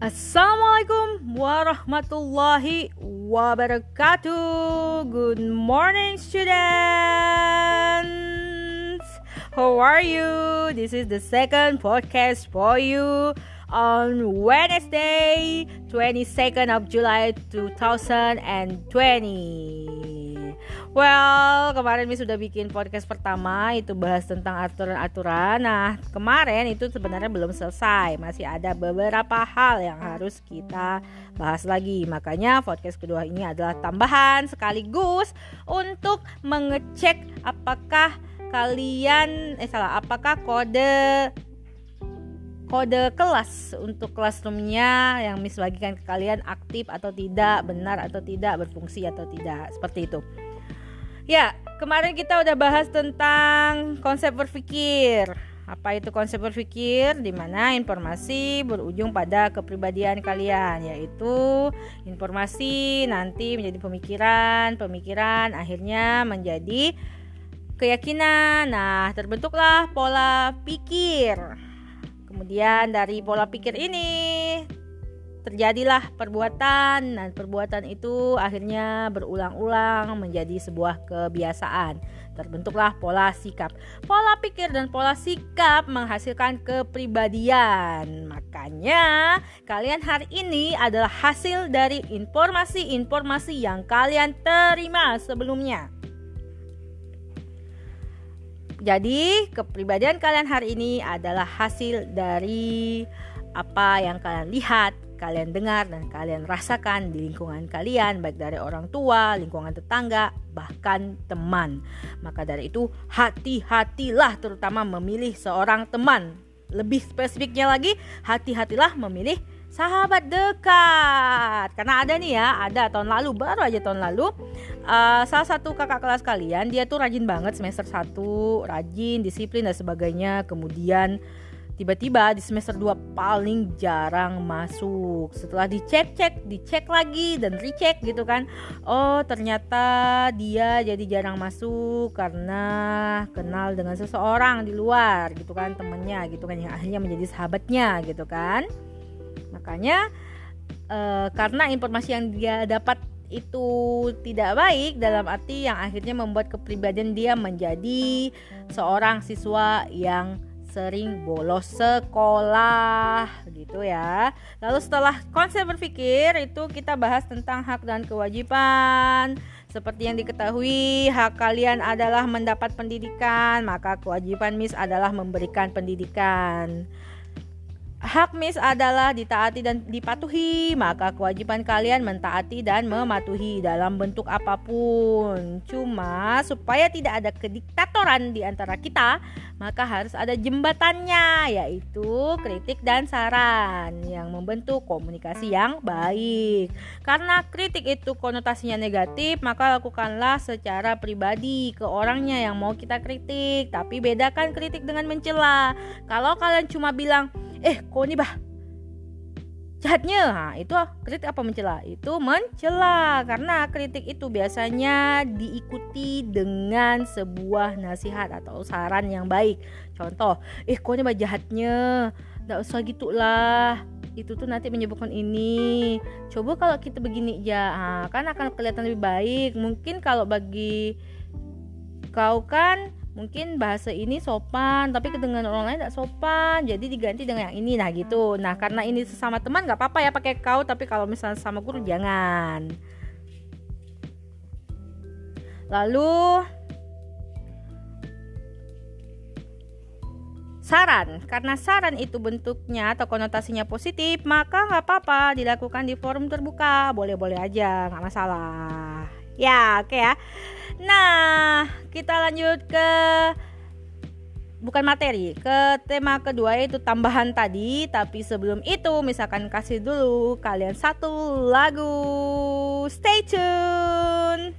Assalamualaikum warahmatullahi wabarakatuh. Good morning, students. How are you? This is the second podcast for you on Wednesday, 22nd of July 2020. Well, kemarin Miss sudah bikin podcast pertama, itu bahas tentang aturan-aturan. Nah, kemarin itu sebenarnya belum selesai, masih ada beberapa hal yang harus kita bahas lagi. Makanya podcast kedua ini adalah tambahan sekaligus untuk mengecek apakah apakah kode kelas untuk classroomnya yang Miss bagikan ke kalian aktif atau tidak, benar atau tidak, berfungsi atau tidak, seperti itu. Ya, kemarin kita udah bahas tentang konsep berpikir. Apa itu konsep berpikir? Di mana informasi berujung pada kepribadian kalian, yaitu informasi nanti menjadi pemikiran akhirnya menjadi keyakinan. Nah, terbentuklah pola pikir. Kemudian dari pola pikir ini terjadilah perbuatan, dan perbuatan itu akhirnya berulang-ulang menjadi sebuah kebiasaan. Terbentuklah pola sikap. Pola pikir dan pola sikap menghasilkan kepribadian. Makanya kalian hari ini adalah hasil dari informasi-informasi yang kalian terima sebelumnya. Jadi kepribadian kalian hari ini adalah hasil dari apa yang kalian lihat, kalian dengar, dan kalian rasakan di lingkungan kalian, baik dari orang tua, lingkungan tetangga, bahkan teman. Maka dari itu hati-hatilah terutama memilih seorang teman. Lebih spesifiknya lagi, hati-hatilah memilih sahabat dekat. Karena ada baru aja tahun lalu salah satu kakak kelas kalian, dia tuh rajin banget semester 1, rajin, disiplin dan sebagainya. Kemudian tiba-tiba di semester 2 paling jarang masuk. Setelah dicek lagi dan recheck gitu kan. Oh, ternyata dia jadi jarang masuk karena kenal dengan seseorang di luar gitu kan, temennya gitu kan, yang akhirnya menjadi sahabatnya gitu kan. Makanya karena informasi yang dia dapat itu tidak baik, dalam arti yang akhirnya membuat kepribadian dia menjadi seorang siswa yang sering bolos sekolah gitu ya. Lalu setelah konsep berpikir itu kita bahas tentang hak dan kewajiban. Seperti yang diketahui, hak kalian adalah mendapat pendidikan, maka kewajiban Miss adalah memberikan pendidikan. Hak Miss adalah ditaati dan dipatuhi, maka kewajiban kalian mentaati dan mematuhi dalam bentuk apapun. Cuma supaya tidak ada kediktatoran di antara kita, maka harus ada jembatannya, yaitu kritik dan saran yang membentuk komunikasi yang baik. Karena kritik itu konotasinya negatif, maka lakukanlah secara pribadi ke orangnya yang mau kita kritik. Tapi bedakan kritik dengan mencela. Kalau kalian cuma bilang, kok ini jahatnya, nah, itu kritik apa mencela? Itu mencela, karena kritik itu biasanya diikuti dengan sebuah nasihat atau saran yang baik. Contoh, kok ini jahatnya, gak usah gitulah, itu tuh nanti menyebabkan ini. Coba kalau kita begini aja, kan akan kelihatan lebih baik. Mungkin kalau bagi kau kan mungkin bahasa ini sopan, tapi kedengaran orang lain tidak sopan, jadi diganti dengan yang ini, nah gitu. Nah karena ini sesama teman nggak apa-apa ya pakai kau, tapi kalau misalnya sama guru jangan. Lalu saran, karena saran itu bentuknya atau konotasinya positif, maka nggak apa-apa dilakukan di forum terbuka, boleh-boleh aja, nggak masalah. Ya, oke ya. Nah, kita lanjut ke tema kedua, yaitu tambahan tadi. Tapi sebelum itu, misalkan kasih dulu kalian satu lagu. Stay tune.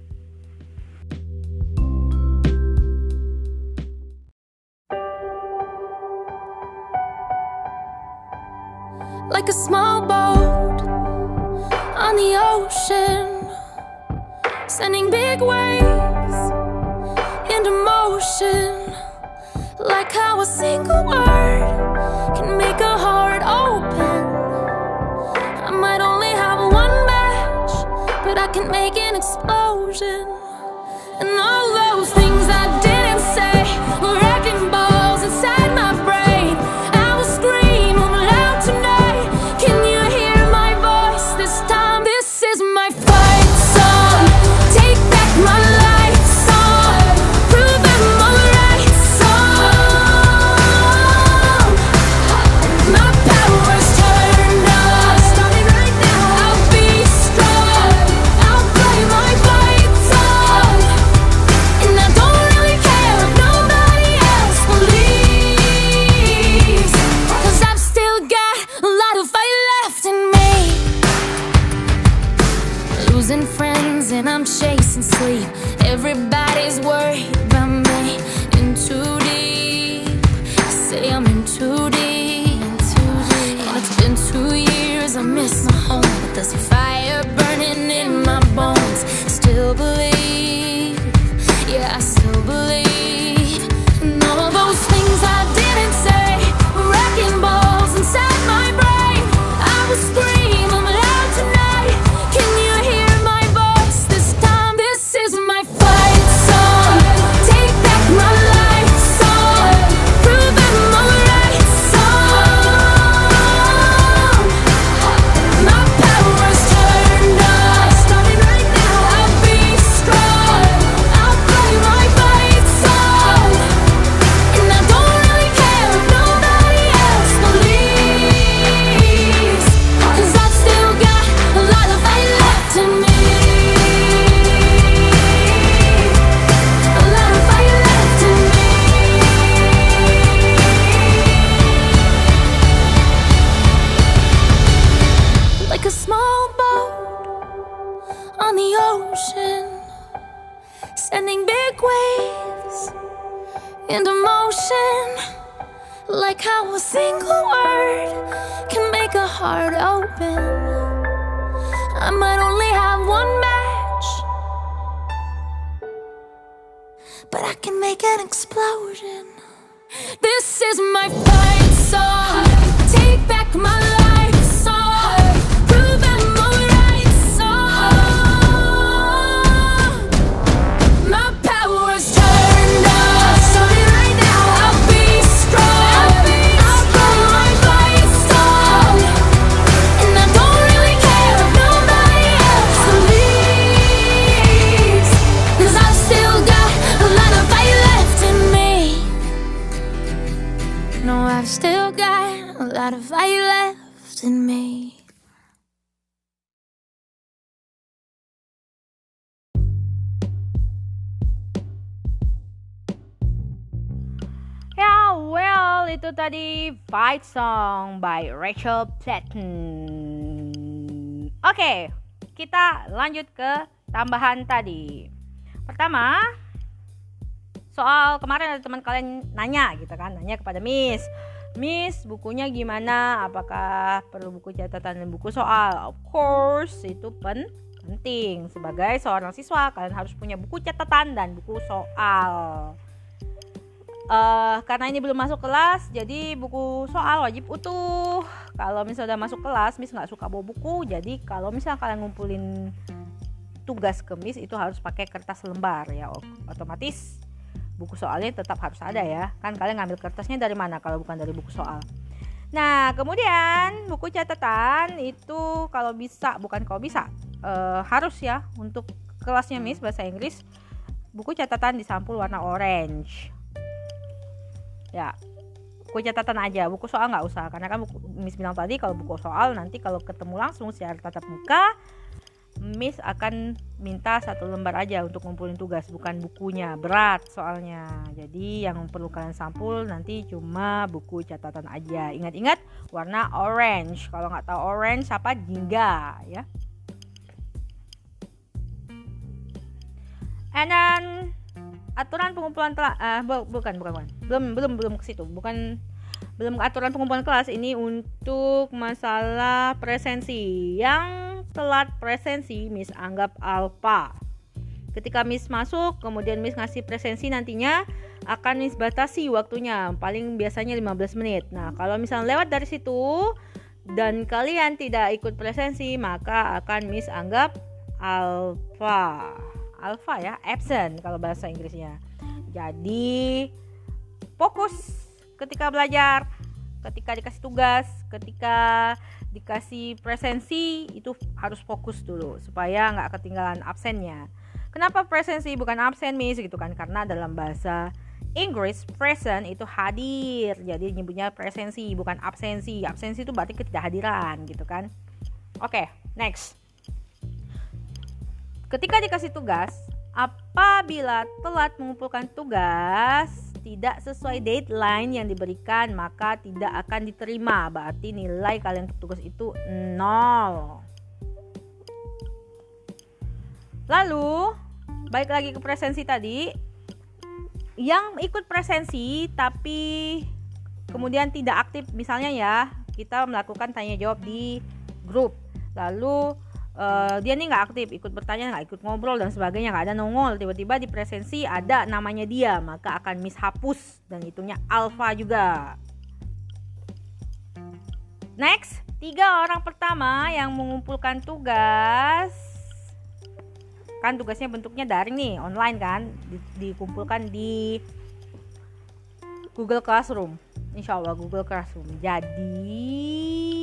Like a small boat on the ocean, sending big waves into motion. Like how a single word can make a heart open. can make an explosion. And all those things I didn't say were wrecking balls inside my brain. I will scream loud tonight. Can you hear my voice this time? This is my fight song. Take back my life song. Prove I'm alright song. My power's turned on. Starting right now. I'll be strong. I'll play my fight song. And I don't really care if nobody else believes, 'cause I've still got a lot of fight left in me. Losing friends and I'm chasing sleep. Everybody's worried about me. In too deep. Say I'm in too deep. And it's been 2 years, I miss my home, but there's a fire burning in my bones. Still believe, yeah, I still believe. And all those things I didn't say were wrecking balls inside my brain. I will scream loud tonight. Can you hear my voice this time? This is my fight song. Take back my life song. Prove I'm alright song. My power's turned on. Starting right now. I'll be strong. I'll play my fight song. And I don't really care if nobody else believes, 'cause I've still got a lot of fight left in me. A lot of fight left in me. Like a small boat on the ocean, sending big waves into motion. Like how a single word can make a heart open. I might only have one match, but I can make an explosion. This is my fight song. Take back my life song. Prove I'm alright song. My power's turned on. Starting right now. I'll be strong. I'll play my fight song. And I don't really care if nobody else believes, 'cause I've still got a lot of fight left in me. No, I've still got a lot of fight left in me. Ya, well, itu tadi Fight Song by Rachel Platten. Oke, kita lanjut ke tambahan tadi. Pertama, soal kemarin ada teman kalian nanya gitu kan, nanya kepada Miss, bukunya gimana? Apakah perlu buku catatan dan buku soal? Of course, itu penting. Sebagai seorang siswa, kalian harus punya buku catatan dan buku soal. Karena ini belum masuk kelas, jadi buku soal wajib utuh. Kalau misalnya udah masuk kelas, Miss nggak suka bawa buku. Jadi kalau misalnya kalian ngumpulin tugas ke Miss, itu harus pakai kertas lembar ya. Otomatis buku soalnya tetap harus ada ya. Kan kalian ngambil kertasnya dari mana kalau bukan dari buku soal. Nah, kemudian buku catatan itu harus ya untuk kelasnya Miss bahasa Inggris. Buku catatan disampul warna orange. Ya, buku catatan aja, buku soal nggak usah, karena kan Miss bilang tadi kalau buku soal nanti kalau ketemu langsung secara tatap muka, Miss akan minta 1 lembar aja untuk ngumpulin tugas, bukan bukunya, berat soalnya. Jadi yang perlu kalian sampul nanti cuma buku catatan aja. Ingat-ingat warna orange. Kalau nggak tahu orange apa, jingga ya. And then aturan pengumpulan belum ke situ. Belum aturan pengumpulan kelas ini untuk masalah presensi. Yang telat presensi Miss anggap alpha. Ketika Miss masuk, kemudian Miss ngasih presensi, nantinya akan Miss batasi waktunya, paling biasanya 15 menit. Nah, kalau misalnya lewat dari situ dan kalian tidak ikut presensi, maka akan Miss anggap alpha ya, absent kalau bahasa Inggrisnya. Jadi fokus ketika belajar, ketika dikasih tugas, ketika dikasih presensi, itu harus fokus dulu supaya nggak ketinggalan absennya. Kenapa presensi bukan absen, Miss? Gitu kan, karena dalam bahasa Inggris present itu hadir, jadi nyebutnya presensi bukan absensi. Absensi itu berarti ketidakhadiran gitu kan. Oke, next. Ketika dikasih tugas, apabila telat mengumpulkan tugas tidak sesuai deadline yang diberikan, maka tidak akan diterima. Berarti nilai kalian untuk tugas itu 0. Lalu balik lagi ke presensi tadi. Yang ikut presensi tapi kemudian tidak aktif, misalnya ya, kita melakukan tanya jawab di grup, lalu dia nih nggak aktif, ikut bertanya nggak, ikut ngobrol dan sebagainya, nggak ada nongol, tiba-tiba di presensi ada namanya dia, maka akan Miss hapus dan hitungnya alpha juga. Next, 3 orang pertama yang mengumpulkan tugas, kan tugasnya bentuknya daring nih, online kan, dikumpulkan di Google Classroom, insya Allah Google Classroom. Jadi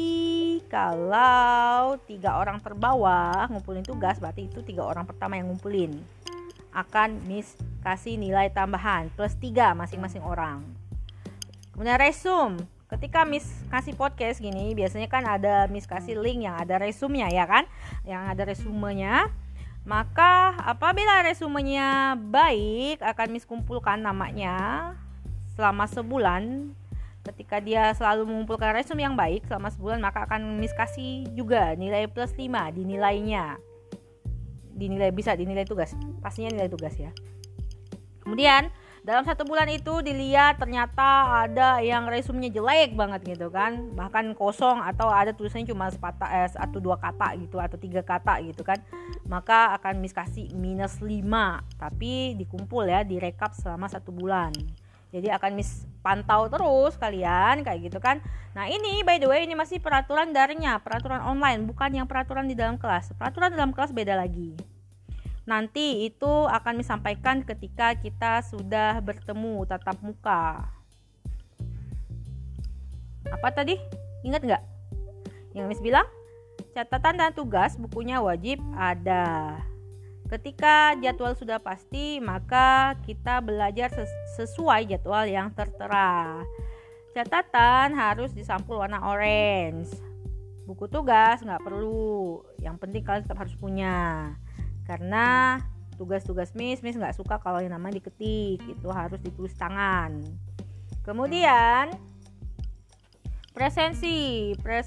kalau 3 orang terbawah ngumpulin tugas, berarti itu 3 orang pertama yang ngumpulin akan Miss kasih nilai tambahan plus 3 masing-masing orang. Kemudian resume, ketika Miss kasih podcast gini, biasanya kan ada Miss kasih link yang ada resumenya ya kan, yang ada resumenya. Maka apabila resumenya baik, akan Miss kumpulkan namanya selama sebulan. Ketika dia selalu mengumpulkan resume yang baik selama sebulan, maka akan Miss kasih juga nilai plus 5 dinilainya. Bisa dinilai tugas, pastinya nilai tugas ya. Kemudian dalam 1 bulan itu dilihat ternyata ada yang resumenya jelek banget gitu kan, bahkan kosong atau ada tulisannya cuma 1-2 kata gitu atau 3 kata gitu kan, maka akan Miss kasih minus 5, tapi dikumpul ya, direkap selama 1 bulan. Jadi akan Miss pantau terus kalian kayak gitu kan. Nah ini by the way, ini masih peraturan daringnya, peraturan online, bukan yang peraturan di dalam kelas. Peraturan dalam kelas beda lagi. Nanti itu akan Miss sampaikan ketika kita sudah bertemu tatap muka. Apa tadi? Ingat nggak? Yang Miss bilang, catatan dan tugas bukunya wajib ada. Ketika jadwal sudah pasti, maka kita belajar sesuai jadwal yang tertera. Catatan harus disampul warna orange. Buku tugas nggak perlu. Yang penting kalian tetap harus punya. Karena tugas-tugas Miss nggak suka kalau yang namanya diketik. Itu harus ditulis tangan. Kemudian presensi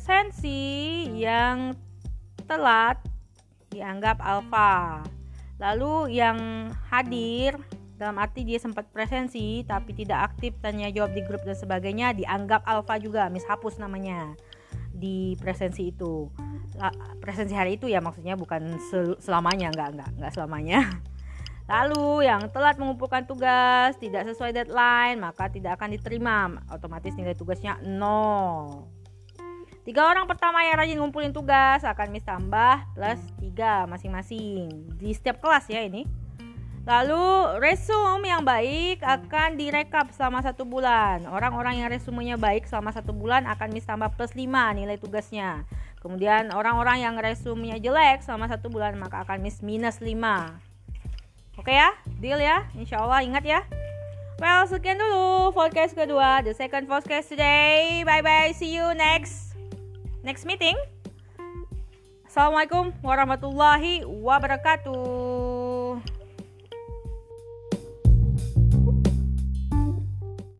yang telat dianggap alpha. Lalu yang hadir, dalam arti dia sempat presensi tapi tidak aktif tanya jawab di grup dan sebagainya, dianggap alpha juga. Miss hapus namanya di presensi itu. Presensi hari itu ya, maksudnya bukan selamanya, enggak selamanya. Lalu yang telat mengumpulkan tugas tidak sesuai deadline, maka tidak akan diterima, otomatis nilai tugasnya 0. 3 orang pertama yang rajin ngumpulin tugas akan Miss tambah plus 3 masing-masing di setiap kelas ya ini. Lalu resume yang baik akan direkap selama 1 bulan. Orang-orang yang resumenya baik selama 1 bulan akan Miss tambah plus 5 nilai tugasnya. Kemudian orang-orang yang resumenya jelek selama 1 bulan, maka akan Miss minus 5. Oke ya, deal ya, insya Allah, ingat ya. Well, sekian dulu podcast kedua, the second podcast today. Bye-bye, see you next meeting. Assalamualaikum warahmatullahi wabarakatuh.